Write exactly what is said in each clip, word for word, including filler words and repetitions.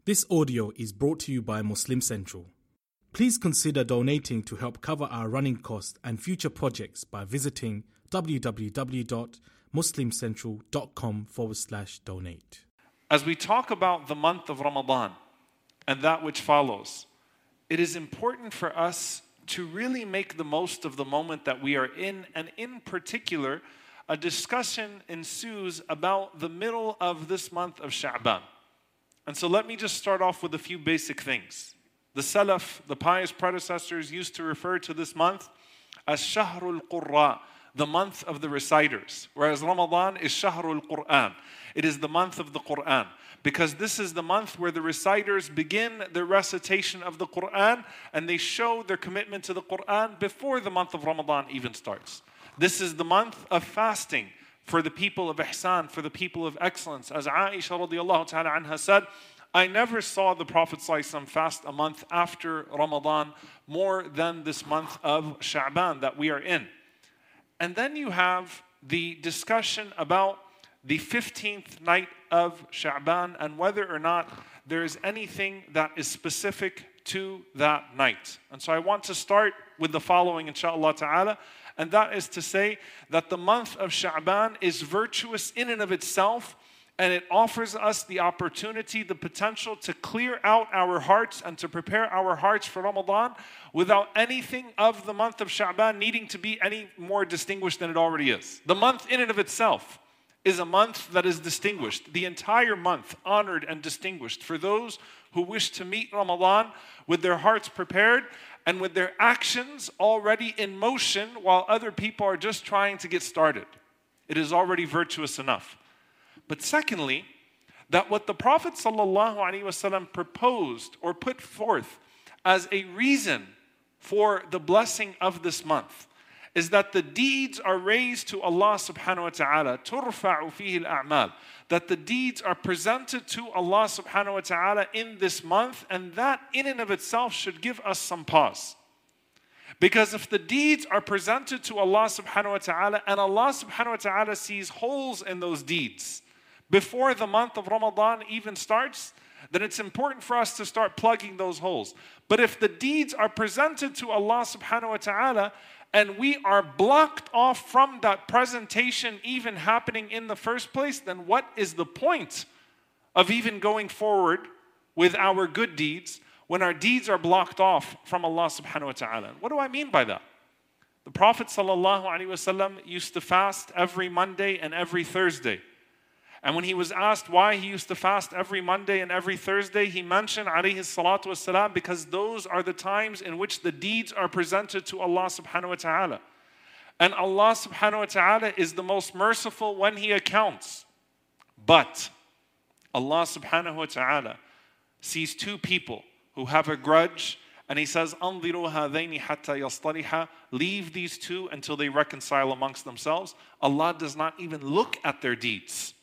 This audio is brought to you by Muslim Central. Please consider donating to help cover our running costs and future projects by visiting www.muslimcentral.com forward slash donate. As we talk about the month of Ramadan and that which follows, it is important for us to really make the most of the moment that we are in, and in particular, a discussion ensues about the middle of this month of Sha'ban. And so let me just start off with a few basic things. The Salaf, the pious predecessors, used to refer to this month as Shahrul Qurra, the month of the reciters, whereas Ramadan is Shahrul Quran. It is the month of the Quran, because this is the month where the reciters begin their recitation of the Quran and they show their commitment to the Quran before the month of Ramadan even starts. This is the month of fasting for the people of ihsan, for the people of excellence. As Aisha radiallahu ta'ala anha said, I never saw the Prophet ﷺ fast a month after Ramadan more than this month of Sha'ban that we are in. And then you have the discussion about the fifteenth night of Sha'ban and whether or not there is anything that is specific to that night. And so I want to start with the following, inshaAllah ta'ala. And that is to say that the month of Sha'ban is virtuous in and of itself, and it offers us the opportunity, the potential to clear out our hearts and to prepare our hearts for Ramadan without anything of the month of Sha'ban needing to be any more distinguished than it already is. The month in and of itself is a month that is distinguished. The entire month honored and distinguished for those who wish to meet Ramadan with their hearts prepared and with their actions already in motion while other people are just trying to get started. It is already virtuous enough. But secondly, that what the Prophet ﷺ proposed or put forth as a reason for the blessing of this month is that the deeds are raised to Allah subhanahu wa ta'ala, turfa'u fihi al-a'mal, that the deeds are presented to Allah subhanahu wa ta'ala in this month, and that in and of itself should give us some pause. Because if the deeds are presented to Allah subhanahu wa ta'ala and Allah subhanahu wa ta'ala sees holes in those deeds before the month of Ramadan even starts, then it's important for us to start plugging those holes. But if the deeds are presented to Allah subhanahu wa ta'ala and we are blocked off from that presentation even happening in the first place, then what is the point of even going forward with our good deeds when our deeds are blocked off from Allah subhanahu wa ta'ala? What do I mean by that? The Prophet sallallahu alaihi wasallam used to fast every Monday and every Thursday. And when he was asked why he used to fast every Monday and every Thursday, he mentioned alayhi salatu wasalam, because those are the times in which the deeds are presented to Allah subhanahu wa ta'ala. And Allah subhanahu wa ta'ala is the most merciful when He accounts. But Allah subhanahu wa ta'ala sees two people who have a grudge, and He says, أَنظِرُوا هَذَيْنِ حَتَّى يَصْطَلِحَا, leave these two until they reconcile amongst themselves. Allah does not even look at their deeds.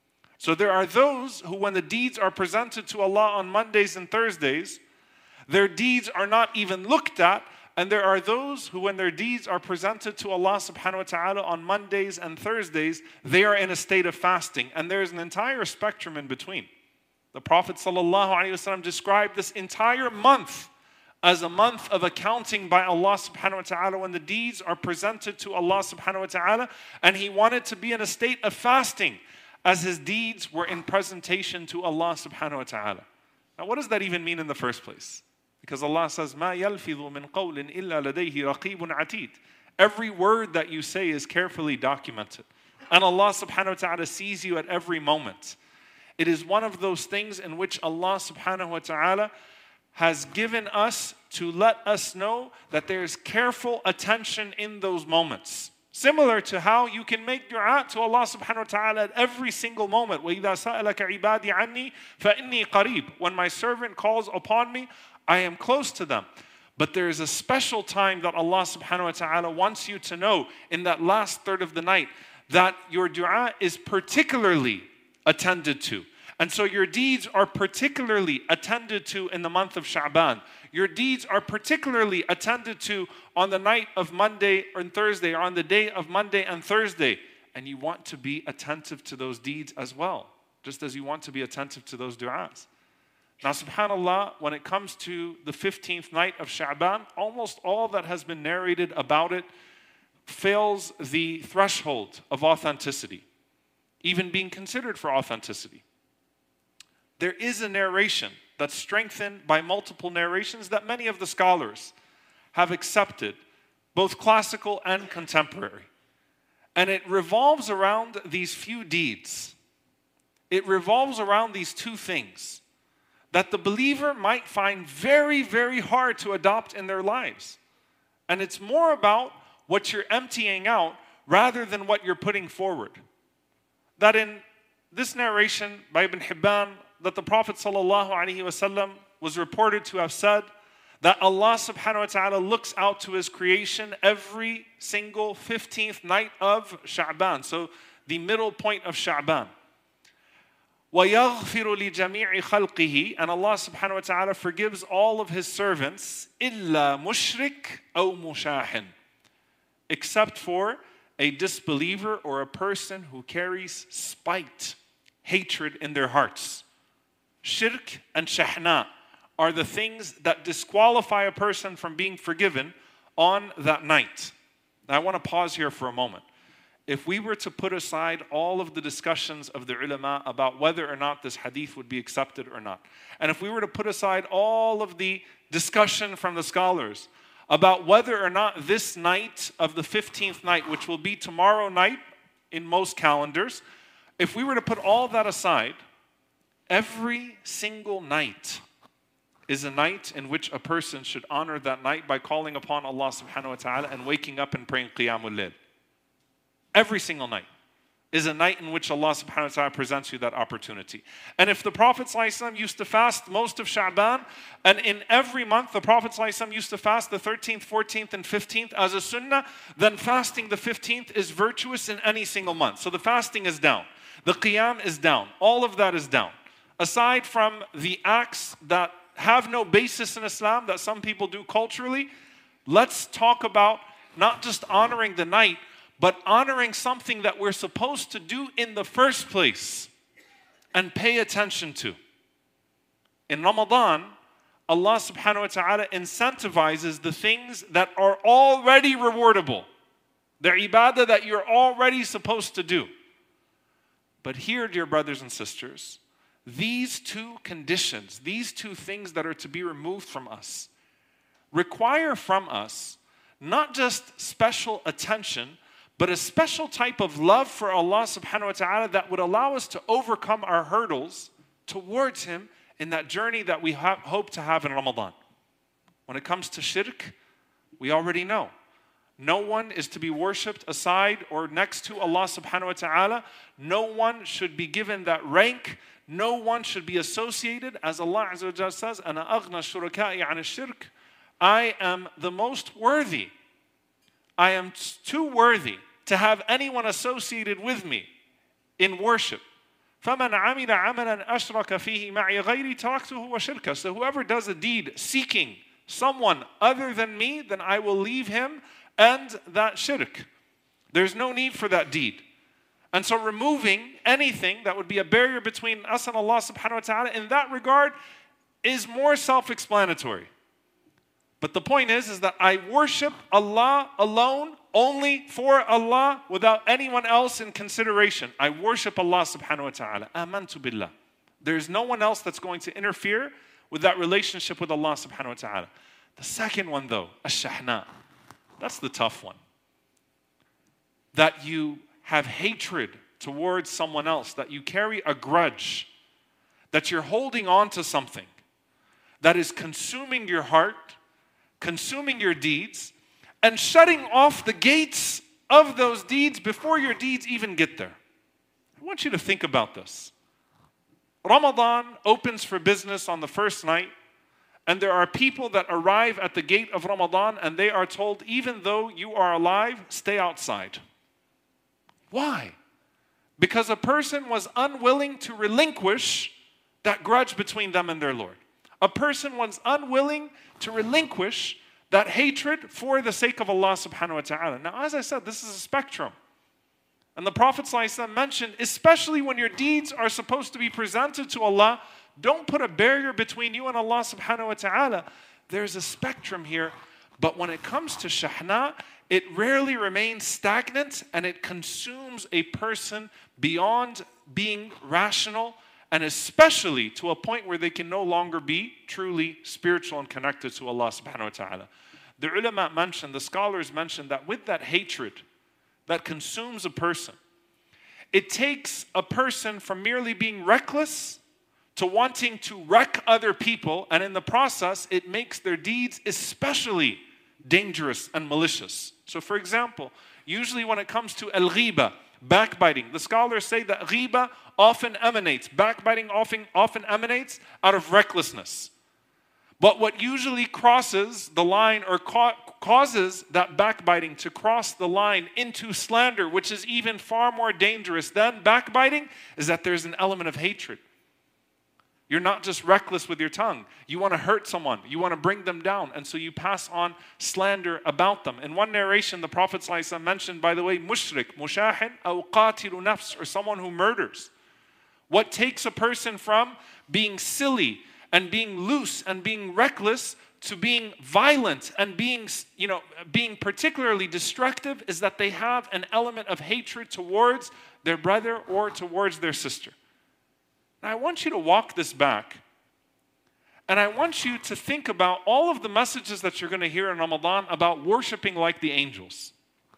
So there are those who, when the deeds are presented to Allah on Mondays and Thursdays, their deeds are not even looked at. And there are those who, when their deeds are presented to Allah subhanahu wa ta'ala on Mondays and Thursdays, they are in a state of fasting. And there is an entire spectrum in between. The Prophet sallallahu alaihi wasallam described this entire month as a month of accounting by Allah subhanahu wa ta'ala when the deeds are presented to Allah subhanahu wa ta'ala. And He wanted to be in a state of fasting as His deeds were in presentation to Allah subhanahu wa ta'ala. Now what does that even mean in the first place? Because Allah says, مَا يَلْفِظُ مِنْ قَوْلٍ إِلَّا لَدَيْهِ رَقِيبٌ عَتِيدٌ. Every word that you say is carefully documented. And Allah subhanahu wa ta'ala sees you at every moment. It is one of those things in which Allah subhanahu wa ta'ala has given us to let us know that there is careful attention in those moments. Similar to how you can make dua to Allah subhanahu wa ta'ala at every single moment. وَإِذَا سَأَلَكَ عِبَادِي عَنِّي فَإِنِّي قَرِيبٌ. When my servant calls upon me, I am close to them. But there is a special time that Allah subhanahu wa ta'ala wants you to know in that last third of the night that your dua is particularly attended to. And so your deeds are particularly attended to in the month of Sha'ban. Your deeds are particularly attended to on the night of Monday and Thursday, or on the day of Monday and Thursday. And you want to be attentive to those deeds as well, just as you want to be attentive to those du'as. Now, subhanAllah, when it comes to the fifteenth night of Sha'ban, almost all that has been narrated about it fails the threshold of authenticity, even being considered for authenticity. There is a narration that's strengthened by multiple narrations that many of the scholars have accepted, both classical and contemporary. And it revolves around these few deeds. It revolves around these two things that the believer might find very, very hard to adopt in their lives. And it's more about what you're emptying out rather than what you're putting forward. That in this narration by Ibn Hibban, that the Prophet ﷺ was reported to have said that Allah subhanahu wa ta'ala looks out to His creation every single fifteenth night of Sha'ban. So the middle point of Sha'ban. وَيَغْفِرُ لِجَمِيعِ خَلْقِهِ, and Allah subhanahu wa ta'ala forgives all of His servants إِلَّا مُشْرِكْ أَوْ مُشَاحٍ, except for a disbeliever or a person who carries spite, hatred in their hearts. Shirk and shahna are the things that disqualify a person from being forgiven on that night. Now I want to pause here for a moment. If we were to put aside all of the discussions of the ulama about whether or not this hadith would be accepted or not, and if we were to put aside all of the discussion from the scholars about whether or not this night of the fifteenth night, which will be tomorrow night in most calendars, if we were to put all that aside, every single night is a night in which a person should honor that night by calling upon Allah subhanahu wa ta'ala and waking up and praying Qiyamul Layl. Every single night is a night in which Allah subhanahu wa ta'ala presents you that opportunity. And if the Prophet ﷺ used to fast most of Sha'ban, and in every month the Prophet ﷺ used to fast the thirteenth, fourteenth, and fifteenth as a sunnah, then fasting the fifteenth is virtuous in any single month. So the fasting is down. The qiyam is down. All of that is down. Aside from the acts that have no basis in Islam that some people do culturally, let's talk about not just honoring the night, but honoring something that we're supposed to do in the first place and pay attention to. In Ramadan, Allah subhanahu wa ta'ala incentivizes the things that are already rewardable, the ibadah that you're already supposed to do. But here, dear brothers and sisters, these two conditions, these two things that are to be removed from us, require from us not just special attention, but a special type of love for Allah subhanahu wa ta'ala that would allow us to overcome our hurdles towards Him in that journey that we ha- hope to have in Ramadan. When it comes to shirk, we already know. No one is to be worshipped aside or next to Allah subhanahu wa ta'ala. No one should be given that rank. No one should be associated, as Allah Azza wa Jalla says, أَنَا أَغْنَى الشُّرَكَاءِ عَنِ الشِّرْكِ, I am the most worthy. I am too worthy to have anyone associated with me in worship. فَمَنْ عَمِلَ عَمَلًا أَشْرَكَ فِيهِ مَعِي غَيْرِي تَرَكْتُهُ وَشِرْكَهُ. So whoever does a deed seeking someone other than me, then I will leave him and that shirk. There's no need for that deed. And so removing anything that would be a barrier between us and Allah subhanahu wa ta'ala in that regard is more self-explanatory. But the point is, is that I worship Allah alone, only for Allah, without anyone else in consideration. I worship Allah subhanahu wa ta'ala. Amantu billah. There's no one else that's going to interfere with that relationship with Allah subhanahu wa ta'ala. The second one though, ash-shahna. That's the tough one. That you have hatred towards someone else, that you carry a grudge, that you're holding on to something that is consuming your heart, consuming your deeds, and shutting off the gates of those deeds before your deeds even get there. I want you to think about this. Ramadan opens for business on the first night, and there are people that arrive at the gate of Ramadan and they are told, even though you are alive, stay outside. Why? Because a person was unwilling to relinquish that grudge between them and their Lord. A person was unwilling to relinquish that hatred for the sake of Allah subhanahu wa ta'ala. Now, as I said, this is a spectrum. And the Prophet ﷺ mentioned, especially when your deeds are supposed to be presented to Allah, Don't put a barrier between you and Allah subhanahu wa ta'ala. There's a spectrum here. But when it comes to shahna, it rarely remains stagnant and it consumes a person beyond being rational, and especially to a point where they can no longer be truly spiritual and connected to Allah subhanahu wa ta'ala. The ulama mentioned, the scholars mentioned that with that hatred that consumes a person, it takes a person from merely being reckless to wanting to wreck other people, and in the process, it makes their deeds especially dangerous and malicious. So for example, usually when it comes to al-ghiba, backbiting, the scholars say that ghiba often emanates, backbiting often, often emanates out of recklessness. But what usually crosses the line or ca- causes that backbiting to cross the line into slander, which is even far more dangerous than backbiting, is that there's an element of hatred. You're not just reckless with your tongue. You want to hurt someone. You want to bring them down. And so you pass on slander about them. In one narration, the Prophet ﷺ mentioned, by the way, mushrik, mushahin, aw qatilu nafs, or someone who murders. What takes a person from being silly and being loose and being reckless to being violent and being, you know, being particularly destructive is that they have an element of hatred towards their brother or towards their sister. Now, I want you to walk this back, and I want you to think about all of the messages that you're going to hear in Ramadan about worshiping like the angels.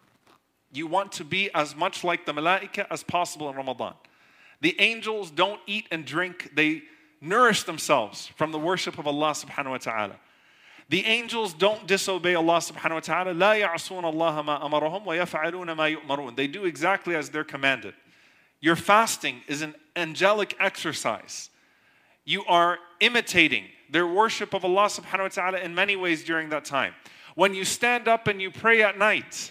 You want to be as much like the malaika as possible in Ramadan. The angels don't eat and drink, they nourish themselves from the worship of Allah subhanahu wa ta'ala. The angels don't disobey Allah subhanahu wa ta'ala. لا يعصون الله ما أمرهم ويفعلون ما يؤمرون. They do exactly as they're commanded. Your fasting is an angelic exercise. You are imitating their worship of Allah subhanahu wa ta'ala in many ways during that time. When you stand up and you pray at night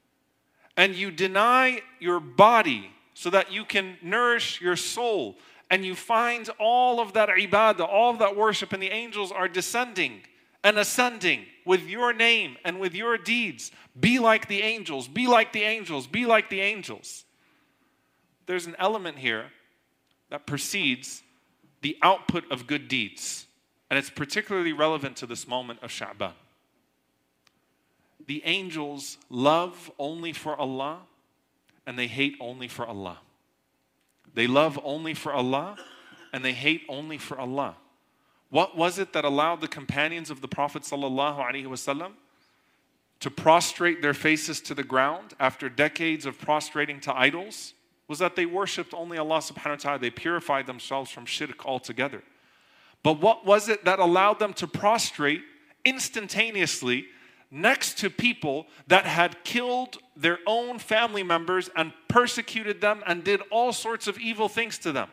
and you deny your body so that you can nourish your soul, and you find all of that ibadah, all of that worship, and the angels are descending and ascending with your name and with your deeds. Be like the angels, be like the angels, be like the angels. There's an element here that precedes the output of good deeds. And it's particularly relevant to this moment of Sha'ban. The angels love only for Allah, and they hate only for Allah. They love only for Allah, and they hate only for Allah. What was it that allowed the companions of the Prophet ﷺ to prostrate their faces to the ground after decades of prostrating to idols? Was that they worshipped only Allah subhanahu wa ta'ala. They purified themselves from shirk altogether. But what was it that allowed them to prostrate instantaneously next to people that had killed their own family members and persecuted them and did all sorts of evil things to them?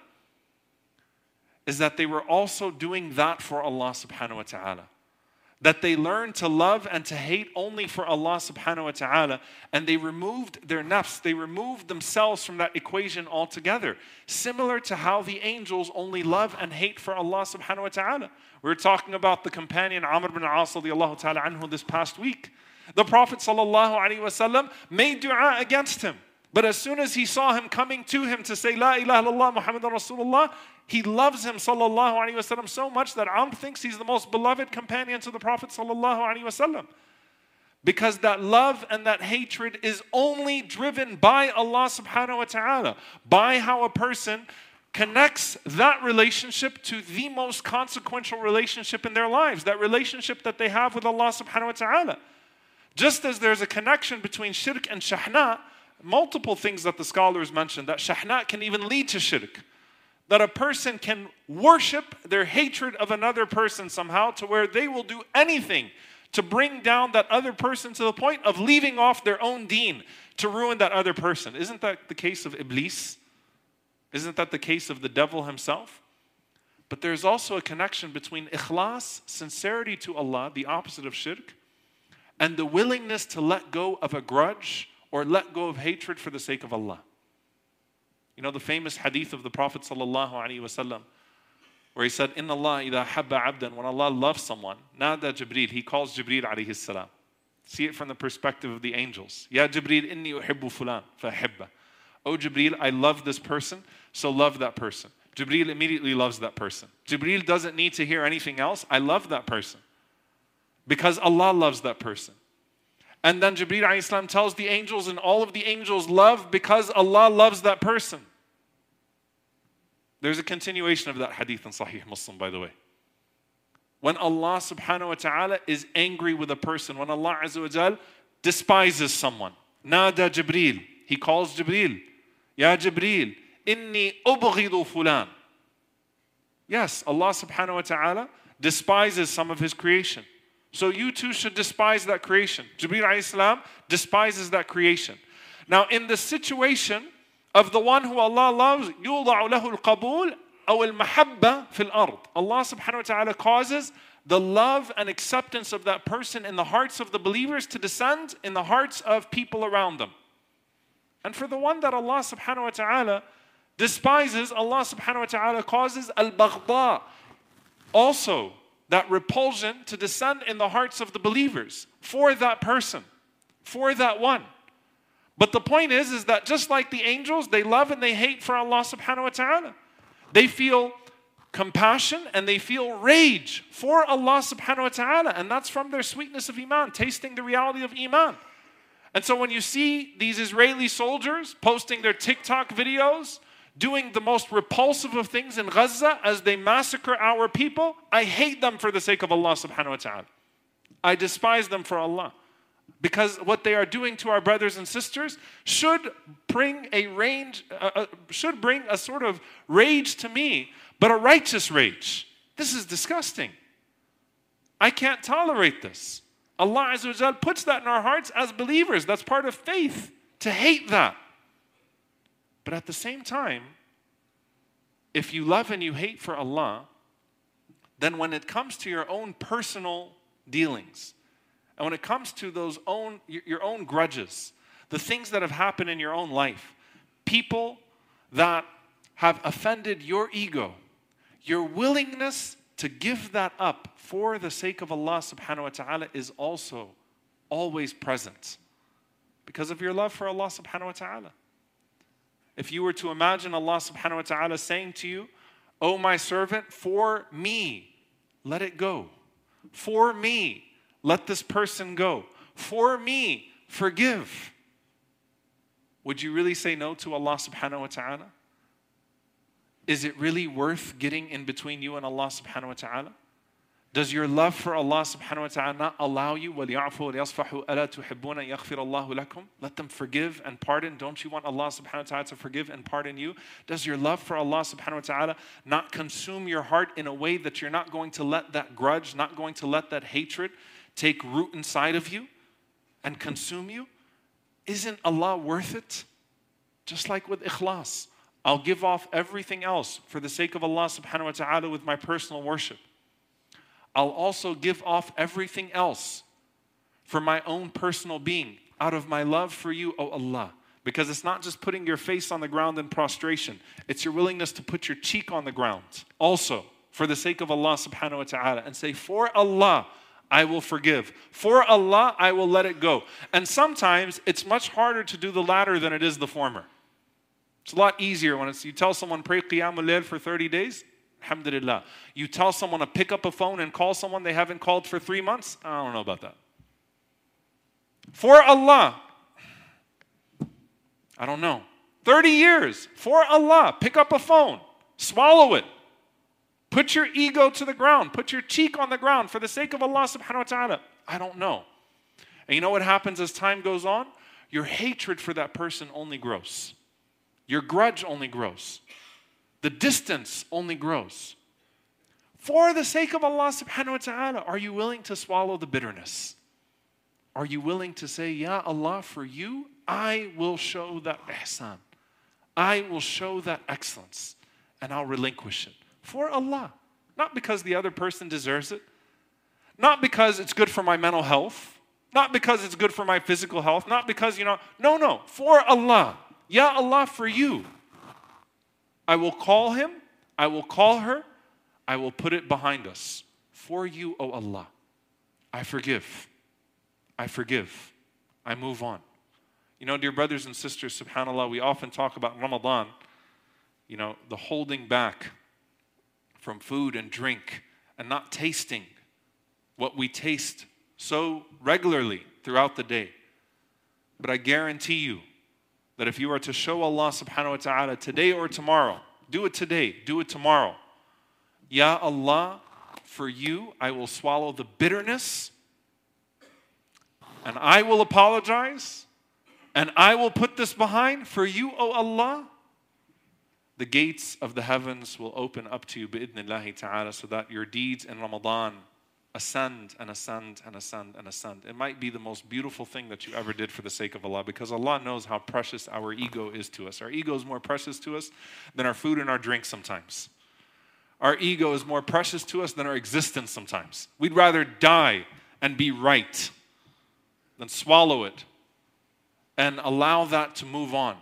Is that they were also doing that for Allah subhanahu wa ta'ala. That they learned to love and to hate only for Allah subhanahu wa ta'ala, and they removed their nafs, they removed themselves from that equation altogether. Similar to how the angels only love and hate for Allah subhanahu wa ta'ala. We were talking about the companion Amr ibn al-As radiallahu ta'ala anhu this past week. The Prophet sallallahu alaihi wasallam made dua against him. But as soon as he saw him coming to him to say, La ilaha illallah Muhammadan Rasulullah, he loves him sallallahu alaihi wasallam so much that Amr thinks he's the most beloved companion to the Prophet sallallahu alaihi wasallam. Because that love and that hatred is only driven by Allah subhanahu wa ta'ala. By how a person connects that relationship to the most consequential relationship in their lives. That relationship that they have with Allah subhanahu wa ta'ala. Just as there's a connection between shirk and shahna, multiple things that the scholars mentioned, that shahna can even lead to shirk. That a person can worship their hatred of another person somehow to where they will do anything to bring down that other person to the point of leaving off their own deen to ruin that other person. Isn't that the case of Iblis? Isn't that the case of the devil himself? But there's also a connection between ikhlas, sincerity to Allah, the opposite of shirk, and the willingness to let go of a grudge or let go of hatred for the sake of Allah. You know the famous hadith of the Prophet sallallahu alaihi wasallam, where he said, "Inna Allah idha habba abdan," when Allah loves someone, nada Jibreel, he calls Jibreel alayhi salam. See it from the perspective of the angels. Ya Jibreel, inni uhibbu fulan, fa hibba. Oh Jibreel, I love this person, so love that person. Jibreel immediately loves that person. Jibreel doesn't need to hear anything else. I love that person. Because Allah loves that person. And then Jibreel alayhi salam tells the angels, and all of the angels love because Allah loves that person. There's a continuation of that hadith in Sahih Muslim, by the way. When Allah subhanahu wa ta'ala is angry with a person, when Allah azza wa jal despises someone, Nada Jibreel, He calls Jibreel, Ya Jibreel, Inni ubghidu fulan. Yes, Allah subhanahu wa ta'ala despises some of His creation. So you too should despise that creation. Jibreel alayhi salam despises that creation. Now in the situation of the one who Allah loves, يُوضَعُ لَهُ الْقَبُولِ أَوْ الْمَحَبَّةِ فِي الْأَرْضِ. Allah subhanahu wa ta'ala causes the love and acceptance of that person in the hearts of the believers to descend in the hearts of people around them. And for the one that Allah subhanahu wa ta'ala despises, Allah subhanahu wa ta'ala causes al-baghda, also that repulsion, to descend in the hearts of the believers for that person, for that one. But the point is, is that just like the angels, they love and they hate for Allah subhanahu wa ta'ala. They feel compassion and they feel rage for Allah subhanahu wa ta'ala. And that's from their sweetness of iman, tasting the reality of iman. And so when you see these Israeli soldiers posting their TikTok videos, doing the most repulsive of things in Gaza as they massacre our people, I hate them for the sake of Allah subhanahu wa ta'ala. I despise them for Allah. Because what they are doing to our brothers and sisters should bring a range, uh, uh, should bring a sort of rage to me, but a righteous rage. This is disgusting. I can't tolerate this. Allah Azza wa Jal puts that in our hearts as believers. That's part of faith, to hate that. But at the same time, if you love and you hate for Allah, then when it comes to your own personal dealings, and when it comes to those own, your own grudges, the things that have happened in your own life, people that have offended your ego, your willingness to give that up for the sake of Allah subhanahu wa ta'ala is also always present because of your love for Allah subhanahu wa ta'ala. If you were to imagine Allah subhanahu wa ta'ala saying to you, "Oh my servant, for me, let it go. For me, let this person go. For me, forgive." Would you really say no to Allah subhanahu wa ta'ala? Is it really worth getting in between you and Allah subhanahu wa ta'ala? Does your love for Allah subhanahu wa ta'ala not allow you, وَلْيَعْفُوا وَلْيَصْفَحُوا أَلَا تُحِبُّونَ يَغْفِرَ اللَّهُ لَكُمْ? Let them forgive and pardon. Don't you want Allah subhanahu wa ta'ala to forgive and pardon you? Does your love for Allah subhanahu wa ta'ala not consume your heart in a way that you're not going to let that grudge, not going to let that hatred take root inside of you and consume you? Isn't Allah worth it? Just like with ikhlas. I'll give off everything else for the sake of Allah subhanahu wa ta'ala with my personal worship. I'll also give off everything else for my own personal being out of my love for you, O Allah. Because it's not just putting your face on the ground in prostration. It's your willingness to put your cheek on the ground also for the sake of Allah subhanahu wa ta'ala and say, for Allah, I will forgive. For Allah, I will let it go. And sometimes it's much harder to do the latter than it is the former. It's a lot easier when it's, you tell someone, pray Qiyamul Layl for thirty days. Alhamdulillah. You tell someone to pick up a phone and call someone they haven't called for three months. I don't know about that. For Allah. I don't know. thirty years. For Allah. Pick up a phone. Swallow it. Put your ego to the ground. Put your cheek on the ground for the sake of Allah subhanahu wa ta'ala. I don't know. And you know what happens as time goes on? Your hatred for that person only grows. Your grudge only grows. The distance only grows. For the sake of Allah subhanahu wa ta'ala, are you willing to swallow the bitterness? Are you willing to say, Ya Allah, for you, I will show that ihsan. I will show that excellence. And I'll relinquish it. For Allah. Not because the other person deserves it. Not because it's good for my mental health. Not because it's good for my physical health. Not because, you know, no, no. For Allah. Ya Allah, for you. I will call him. I will call her. I will put it behind us. For you, O Allah. I forgive. I forgive. I move on. You know, dear brothers and sisters, subhanAllah, we often talk about Ramadan. you know, the holding back from food and drink and not tasting what we taste so regularly throughout the day. But I guarantee you that if you are to show Allah subhanahu wa ta'ala today or tomorrow, do it today, do it tomorrow. Ya Allah, for you, I will swallow the bitterness, and I will apologize, and I will put this behind. For you, O Allah, the gates of the heavens will open up to you bi'idhnillahi ta'ala, so that your deeds in Ramadan ascend and ascend and ascend and ascend. It might be the most beautiful thing that you ever did for the sake of Allah, because Allah knows how precious our ego is to us. Our ego is more precious to us than our food and our drink sometimes. Our ego is more precious to us than our existence sometimes. We'd rather die and be right than swallow it and allow that to move on.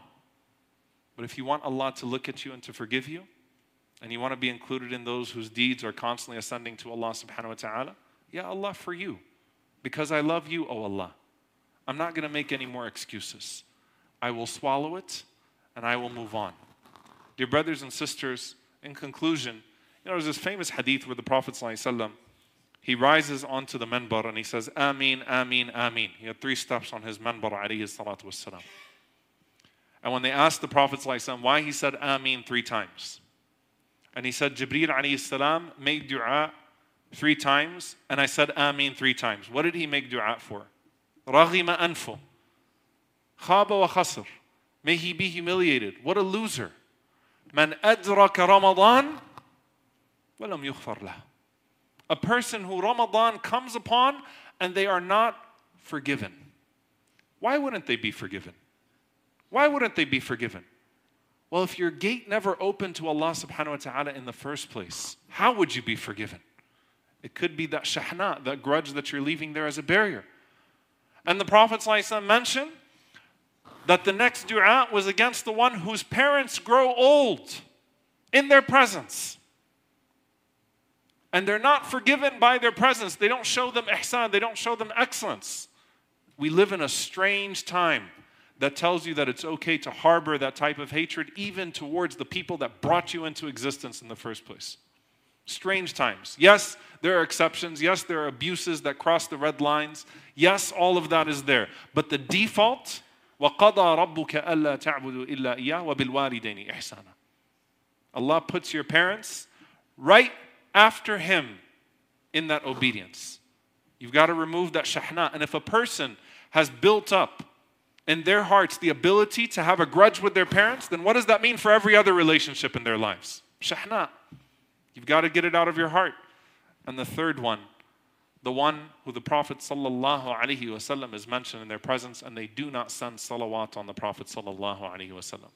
But if you want Allah to look at you and to forgive you, and you want to be included in those whose deeds are constantly ascending to Allah subhanahu wa ta'ala, Ya Allah, for you, because I love you, O Allah, I'm not going to make any more excuses. I will swallow it and I will move on. Dear brothers and sisters, in conclusion, you know, there's this famous hadith where the Prophet ﷺ, he rises onto the minbar and he says, Ameen, Ameen, Ameen. He had three steps on his minbar, alayhi salatu wassalam. And when they asked the Prophet ﷺ why he said Ameen three times, and he said, Jibreel alayhi salam made dua three times, and I said Ameen three times. What did he make dua for? Raghima anfu. Khaba wa khasr. May he be humiliated. What a loser. Man adraka Ramadan, walam yughfar lah. A person who Ramadan comes upon and they are not forgiven. Why wouldn't they be forgiven? Why wouldn't they be forgiven? Well, if your gate never opened to Allah subhanahu wa ta'ala in the first place, how would you be forgiven? It could be that shahna, that grudge that you're leaving there as a barrier. And the Prophet ﷺ mentioned that the next dua was against the one whose parents grow old in their presence. And they're not forgiven by their presence. They don't show them ihsan, they don't show them excellence. We live in a strange time that tells you that it's okay to harbor that type of hatred even towards the people that brought you into existence in the first place. Strange times. Yes, there are exceptions. Yes, there are abuses that cross the red lines. Yes, all of that is there. But the default, وَقَضَى رَبُّكَ أَلَّا تَعْبُدُوا إِلَّا إِيَّهُ وَبِالْوَالِدَيْنِ إِحْسَانًا. Allah puts your parents right after Him in that obedience. You've got to remove that shahna. And if a person has built up in their hearts the ability to have a grudge with their parents, then what does that mean for every other relationship in their lives? Shahna. You've got to get it out of your heart. And the third one, the one who the Prophet sallallahu alaihi wasallam is mentioned in their presence, and they do not send salawat on the Prophet sallallahu alaihi wasallam.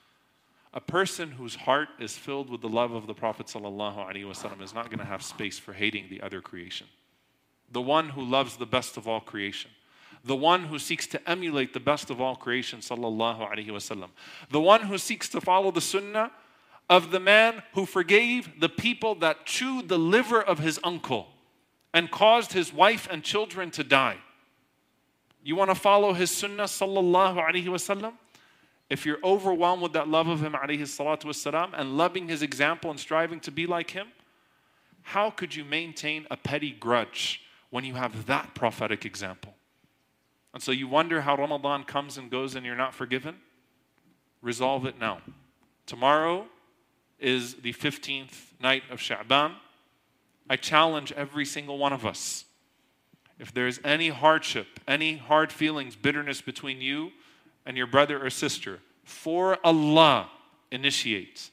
A person whose heart is filled with the love of the Prophet sallallahu alaihi wasallam is not going to have space for hating the other creation. The one who loves the best of all creation. The one who seeks to emulate the best of all creation, sallallahu alaihi wasallam. The one who seeks to follow the sunnah of the man who forgave the people that chewed the liver of his uncle and caused his wife and children to die. You want to follow his sunnah, sallallahu alaihi wasallam? If you're overwhelmed with that love of him, alayhi salatu wasalam, and loving his example and striving to be like him, how could you maintain a petty grudge when you have that prophetic example? And so you wonder how Ramadan comes and goes and you're not forgiven? Resolve it now. Tomorrow is the fifteenth night of Sha'ban. I challenge every single one of us. If there's any hardship, any hard feelings, bitterness between you and your brother or sister, for Allah, initiate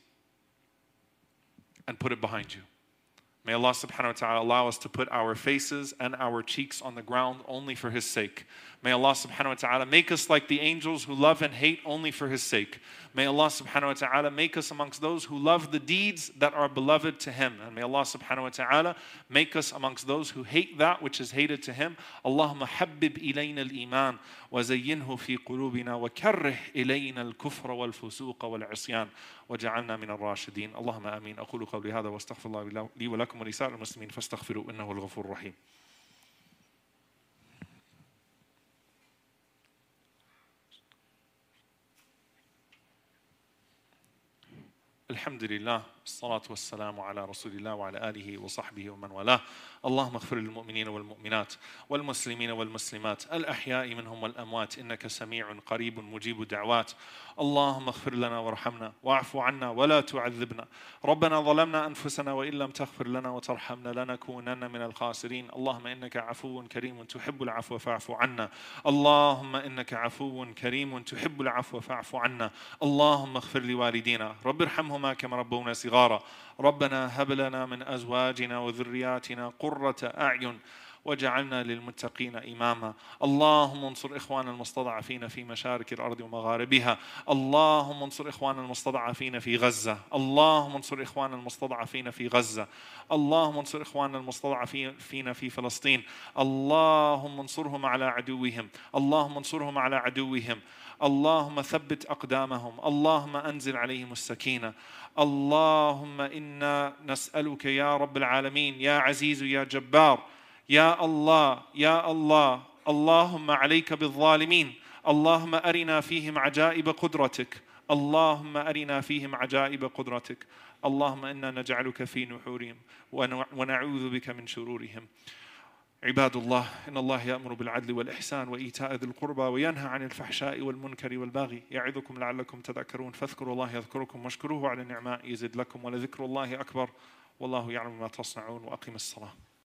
and put it behind you. May Allah subhanahu wa ta'ala allow us to put our faces and our cheeks on the ground only for His sake. May Allah subhanahu wa ta'ala make us like the angels who love and hate only for His sake. May Allah subhanahu wa ta'ala make us amongst those who love the deeds that are beloved to Him. And may Allah subhanahu wa ta'ala make us amongst those who hate that which is hated to Him. Allahumma habbib ilayna al-iman wa zayyinhu fi qulubina wa karrih ilayna al-kufra wal-fusuqa wal-isyan wa ja'alna min al-rashidin. Allahumma ameen. Aqulu qawli hadha wa astaghfirullah li wa lakum wa lisa'ir al-muslimin fastaghfiru innahu al-ghafur rahim. الحمد لله، الصلاة والسلام على رسول الله وعلى آله وصحبه ومن والاه. اللهم اغفر للمؤمنين والمؤمنات والمسلمين والمسلمات الأحياء منهم والأموات إنك سميع قريب مجيب دعوات. اللهم اغفر لنا وارحمنا واعف عنا ولا تعذبنا. ربنا ظلمنا أنفسنا وإن لم تغفر لنا وترحمنا لنكونن من الخاسرين. اللهم إنك عفو كريم تحب العفو فاعف عنا. اللهم إنك عفو كريم تحب العفو فاعف عنا. اللهم اغفر لوالدينا رب ارحمهما كما ربونا صغارا. ربنا هب لنا من أزواجنا وذرياتنا قرة أعين وجعلنا للمتقين إماما. اللهم انصر إخوان المستضعفين في مشارق الأرض ومغاربها. اللهم انصر إخوان المستضعفين في غزة. اللهم انصر إخوان المستضعفين في غزة. اللهم انصر إخوان المستضعفين في فلسطين. اللهم انصرهم على عدوهم. اللهم انصرهم على عدوهم. اللهم ثبت أقدامهم. اللهم أنزل عليهم السكينة. اللهم إنا نسألك يا رب العالمين يا عزيز يا جبار يا الله يا الله. اللهم عليك بالظالمين. اللهم أرنا فيهم عجائب قدرتك. اللهم أرنا فيهم عجائب قدرتك. اللهم إنا نجعلك في نحورهم ونعوذ بك من شرورهم. عباد الله، إن الله يأمر بالعدل والإحسان وإيتاء ذي القربى وينهى عن الفحشاء والمنكر والبغي يعظكم لعلكم تذكرون. فاذكروا الله يذكركم واشكروه على النعماء يزد لكم ولذكر الله أكبر والله يعلم ما تصنعون. وأقم الصلاة.